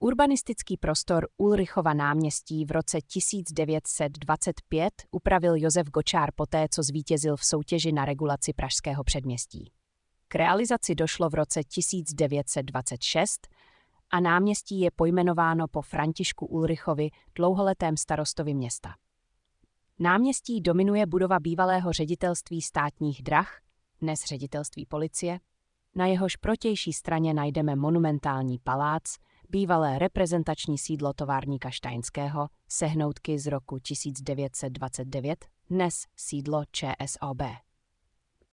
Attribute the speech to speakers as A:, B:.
A: Urbanistický prostor Ulrichova náměstí v roce 1925 upravil Josef Gočár poté, co zvítězil v soutěži na regulaci pražského předměstí. K realizaci došlo v roce 1926 a náměstí je pojmenováno po Františku Ulrichovi, dlouholetém starostovi města. Náměstí dominuje budova bývalého ředitelství státních drah, dnes ředitelství policie. Na jehož protější straně najdeme monumentální palác, bývalé reprezentační sídlo továrníka Steinského, sehnoutky z roku 1929, dnes sídlo ČSOB.